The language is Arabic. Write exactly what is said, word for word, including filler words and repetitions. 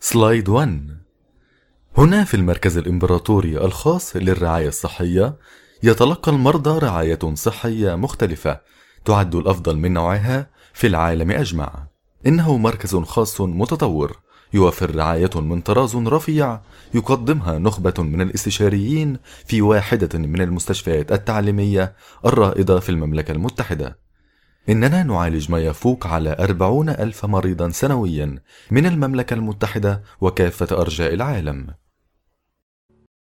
سلايد واحد. هنا في المركز الإمبراطوري الخاص للرعاية الصحية يتلقى المرضى رعاية صحية مختلفة تعد الأفضل من نوعها في العالم أجمع. إنه مركز خاص متطور يوفر رعاية من طراز رفيع يقدمها نخبة من الاستشاريين في واحدة من المستشفيات التعليمية الرائدة في المملكة المتحدة. إننا نعالج ما يفوق على أربعون ألف مريضا سنويا من المملكة المتحدة وكافة أرجاء العالم.